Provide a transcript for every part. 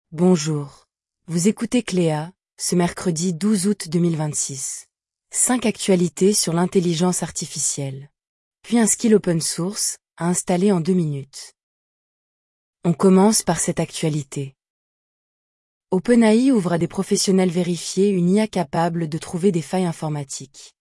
Bonjour. Vous écoutez Cléa, ce mercredi 12 août 2026. 5 actualités sur l'intelligence artificielle. Puis un skill open source, à installer en 2 minutes. On commence par cette actualité. OpenAI ouvre à des professionnels vérifiés une IA capable de trouver des failles informatiques.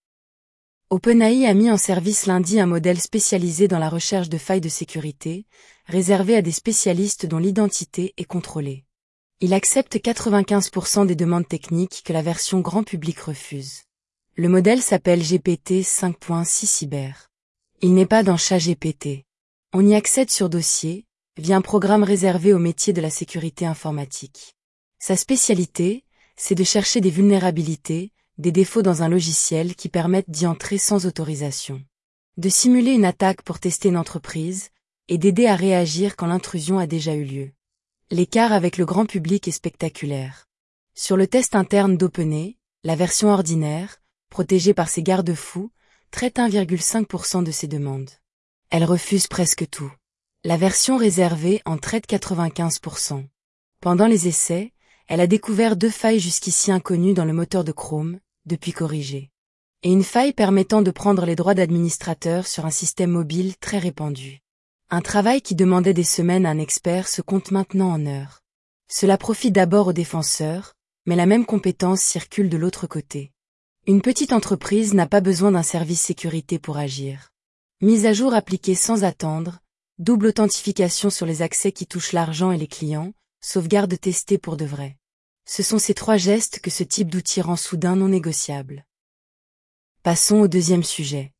OpenAI a mis en service lundi un modèle spécialisé dans la recherche de failles de sécurité, réservé à des spécialistes dont l'identité est contrôlée. Il accepte 95% des demandes techniques que la version grand public refuse. Le modèle s'appelle GPT 5.6 Cyber. Il n'est pas dans ChatGPT. On y accède sur dossier, via un programme réservé aux métiers de la sécurité informatique. Sa spécialité, c'est de chercher des vulnérabilités, des défauts dans un logiciel qui permettent d'y entrer sans autorisation. De simuler une attaque pour tester une entreprise, et d'aider à réagir quand l'intrusion a déjà eu lieu. L'écart avec le grand public est spectaculaire. Sur le test interne d'OpenAI, la version ordinaire, protégée par ses garde-fous, traite 1,5% de ses demandes. Elle refuse presque tout. La version réservée en traite 95%. Pendant les essais, elle a découvert 2 failles jusqu'ici inconnues dans le moteur de Chrome, depuis corrigées. Et une faille permettant de prendre les droits d'administrateur sur un système mobile très répandu. Un travail qui demandait des semaines à un expert se compte maintenant en heures. Cela profite d'abord aux défenseurs, mais la même compétence circule de l'autre côté. Une petite entreprise n'a pas besoin d'un service sécurité pour agir. Mise à jour appliquée sans attendre, double authentification sur les accès qui touchent l'argent et les clients, sauvegarde testée pour de vrai. Ce sont ces 3 gestes que ce type d'outil rend soudain non négociable. Passons au deuxième sujet.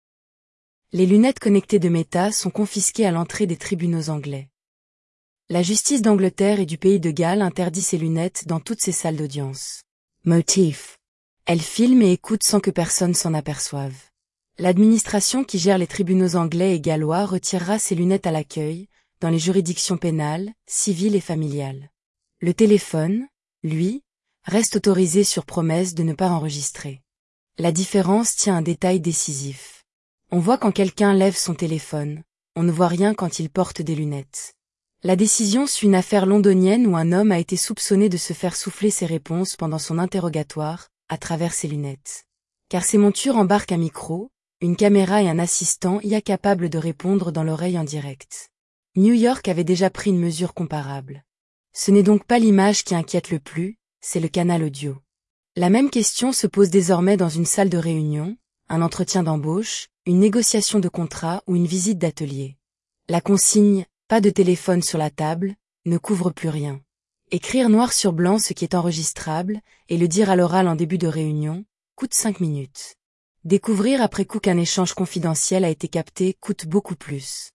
Les lunettes connectées de Meta sont confisquées à l'entrée des tribunaux anglais. La justice d'Angleterre et du pays de Galles interdit ces lunettes dans toutes ses salles d'audience. Motif. Elles filment et écoutent sans que personne s'en aperçoive. L'administration qui gère les tribunaux anglais et gallois retirera ces lunettes à l'accueil, dans les juridictions pénales, civiles et familiales. Le téléphone, lui, reste autorisé sur promesse de ne pas enregistrer. La différence tient à un détail décisif. On voit quand quelqu'un lève son téléphone, on ne voit rien quand il porte des lunettes. La décision suit une affaire londonienne où un homme a été soupçonné de se faire souffler ses réponses pendant son interrogatoire, à travers ses lunettes. Car ces montures embarquent un micro, une caméra et un assistant IA capable de répondre dans l'oreille en direct. New York avait déjà pris une mesure comparable. Ce n'est donc pas l'image qui inquiète le plus, c'est le canal audio. La même question se pose désormais dans une salle de réunion, un entretien d'embauche, une négociation de contrat ou une visite d'atelier. La consigne « pas de téléphone sur la table » ne couvre plus rien. Écrire noir sur blanc ce qui est enregistrable, et le dire à l'oral en début de réunion, coûte 5 minutes. Découvrir après coup qu'un échange confidentiel a été capté coûte beaucoup plus.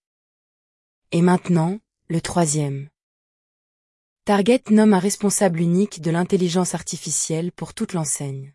Et maintenant, le troisième. Target nomme un responsable unique de l'intelligence artificielle pour toute l'enseigne.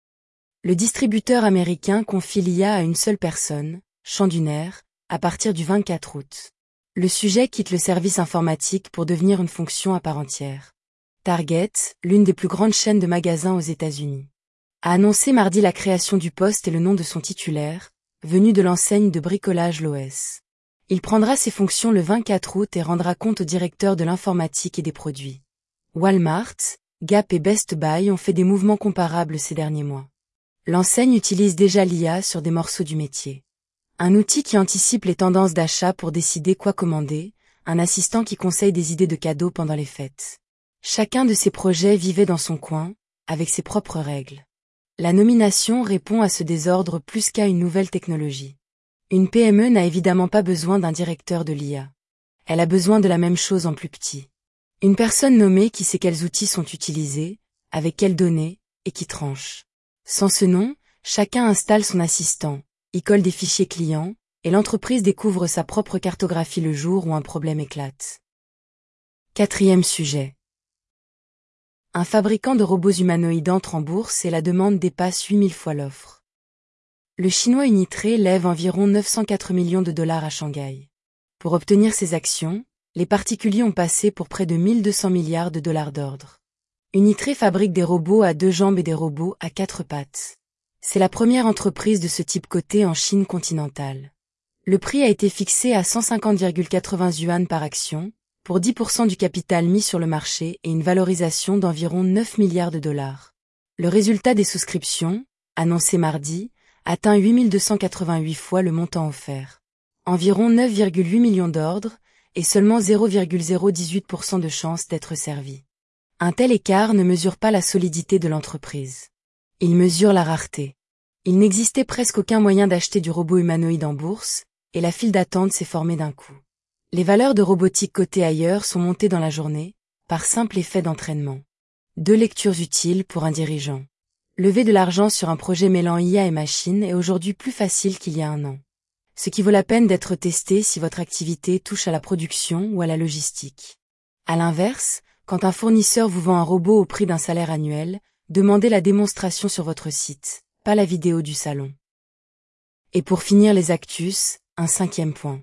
Le distributeur américain confie l'IA à une seule personne, Sean Duner, à partir du 24 août. Le sujet quitte le service informatique pour devenir une fonction à part entière. Target, l'une des plus grandes chaînes de magasins aux États-Unis, a annoncé mardi la création du poste et le nom de son titulaire, venu de l'enseigne de bricolage Lowe's. Il prendra ses fonctions le 24 août et rendra compte au directeur de l'informatique et des produits. Walmart, Gap et Best Buy ont fait des mouvements comparables ces derniers mois. L'enseigne utilise déjà l'IA sur des morceaux du métier. Un outil qui anticipe les tendances d'achat pour décider quoi commander, un assistant qui conseille des idées de cadeaux pendant les fêtes. Chacun de ces projets vivait dans son coin, avec ses propres règles. La nomination répond à ce désordre plus qu'à une nouvelle technologie. Une PME n'a évidemment pas besoin d'un directeur de l'IA. Elle a besoin de la même chose en plus petit. Une personne nommée qui sait quels outils sont utilisés, avec quelles données, et qui tranche. Sans ce nom, chacun installe son assistant, y colle des fichiers clients, et l'entreprise découvre sa propre cartographie le jour où un problème éclate. Quatrième sujet. Un fabricant de robots humanoïdes entre en bourse et la demande dépasse 8000 fois l'offre. Le chinois Unitree lève environ 904 millions de dollars à Shanghai. Pour obtenir ces actions, les particuliers ont passé pour près de 1200 milliards de dollars d'ordre. Unitree fabrique des robots à 2 jambes et des robots à 4 pattes. C'est la première entreprise de ce type cotée en Chine continentale. Le prix a été fixé à 150,80 yuan par action, pour 10% du capital mis sur le marché et une valorisation d'environ 9 milliards de dollars. Le résultat des souscriptions, annoncé mardi, atteint 8288 fois le montant offert. Environ 9,8 millions d'ordres, et seulement 0,018% de chances d'être servis. Un tel écart ne mesure pas la solidité de l'entreprise. Il mesure la rareté. Il n'existait presque aucun moyen d'acheter du robot humanoïde en bourse, et la file d'attente s'est formée d'un coup. Les valeurs de robotique cotées ailleurs sont montées dans la journée, par simple effet d'entraînement. 2 lectures utiles pour un dirigeant. Lever de l'argent sur un projet mêlant IA et machine est aujourd'hui plus facile qu'il y a un an. Ce qui vaut la peine d'être testé si votre activité touche à la production ou à la logistique. À l'inverse, quand un fournisseur vous vend un robot au prix d'un salaire annuel, demandez la démonstration sur votre site, pas la vidéo du salon. Et pour finir les actus, un 5e point.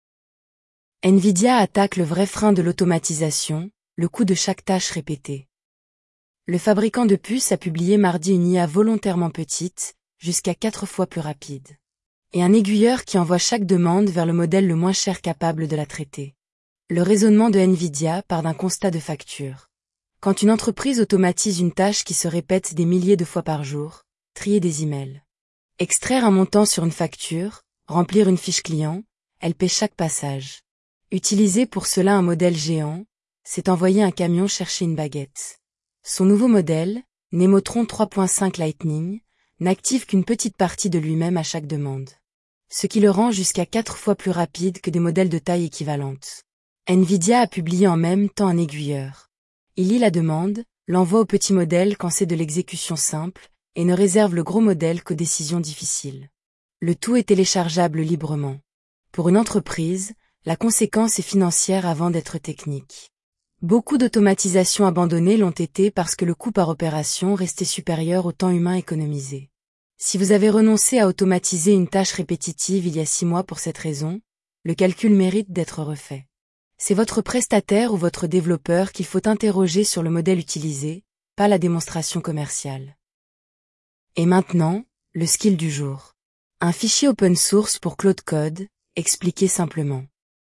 Nvidia attaque le vrai frein de l'automatisation, le coût de chaque tâche répétée. Le fabricant de puces a publié mardi une IA volontairement petite, jusqu'à 4 fois plus rapide. Et un aiguilleur qui envoie chaque demande vers le modèle le moins cher capable de la traiter. Le raisonnement de Nvidia part d'un constat de facture. Quand une entreprise automatise une tâche qui se répète des milliers de fois par jour, trier des emails, extraire un montant sur une facture, remplir une fiche client, elle paie chaque passage. Utiliser pour cela un modèle géant, c'est envoyer un camion chercher une baguette. Son nouveau modèle, Nemotron 3.5 Lightning, n'active qu'une petite partie de lui-même à chaque demande. Ce qui le rend jusqu'à 4 fois plus rapide que des modèles de taille équivalente. Nvidia a publié en même temps un aiguilleur. Il lit la demande, l'envoie au petit modèle quand c'est de l'exécution simple, et ne réserve le gros modèle qu'aux décisions difficiles. Le tout est téléchargeable librement. Pour une entreprise, la conséquence est financière avant d'être technique. Beaucoup d'automatisations abandonnées l'ont été parce que le coût par opération restait supérieur au temps humain économisé. Si vous avez renoncé à automatiser une tâche répétitive il y a 6 mois pour cette raison, le calcul mérite d'être refait. C'est votre prestataire ou votre développeur qu'il faut interroger sur le modèle utilisé, pas la démonstration commerciale. Et maintenant, le skill du jour. Un fichier open source pour Claude Code, expliqué simplement.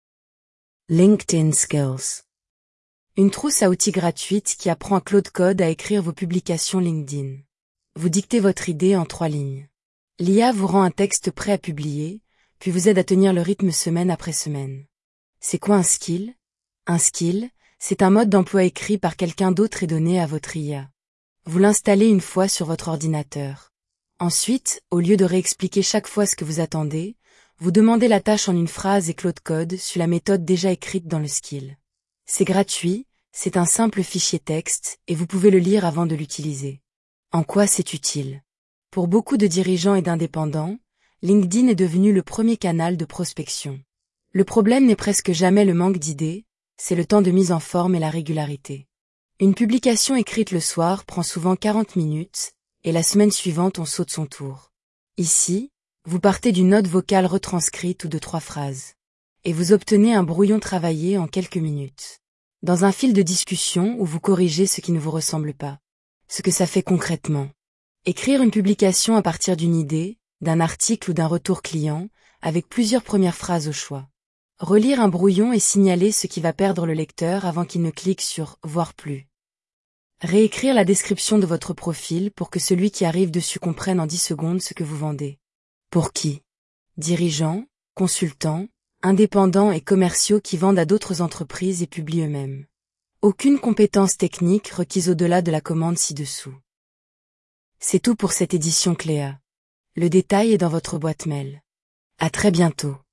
LinkedIn Skills. Une trousse à outils gratuite qui apprend à Claude Code à écrire vos publications LinkedIn. Vous dictez votre idée en 3 lignes. L'IA vous rend un texte prêt à publier, puis vous aide à tenir le rythme semaine après semaine. C'est quoi un skill? Un skill, c'est un mode d'emploi écrit par quelqu'un d'autre et donné à votre IA. Vous l'installez une fois sur votre ordinateur. Ensuite, au lieu de réexpliquer chaque fois ce que vous attendez, vous demandez la tâche en une phrase et Claude Code suit la méthode déjà écrite dans le skill. C'est gratuit, c'est un simple fichier texte, et vous pouvez le lire avant de l'utiliser. En quoi c'est utile? Pour beaucoup de dirigeants et d'indépendants, LinkedIn est devenu le premier canal de prospection. Le problème n'est presque jamais le manque d'idées, c'est le temps de mise en forme et la régularité. Une publication écrite le soir prend souvent 40 minutes, et la semaine suivante on saute son tour. Ici, vous partez d'une note vocale retranscrite ou de 3 phrases. Et vous obtenez un brouillon travaillé en quelques minutes. Dans un fil de discussion où vous corrigez ce qui ne vous ressemble pas. Ce que ça fait concrètement. Écrire une publication à partir d'une idée, d'un article ou d'un retour client, avec plusieurs premières phrases au choix. Relire un brouillon et signaler ce qui va perdre le lecteur avant qu'il ne clique sur « Voir plus ». Réécrire la description de votre profil pour que celui qui arrive dessus comprenne en 10 secondes ce que vous vendez. Pour qui? Dirigeants, consultants, indépendants et commerciaux qui vendent à d'autres entreprises et publient eux-mêmes. Aucune compétence technique requise au-delà de la commande ci-dessous. C'est tout pour cette édition Cléa. Le détail est dans votre boîte mail. À très bientôt.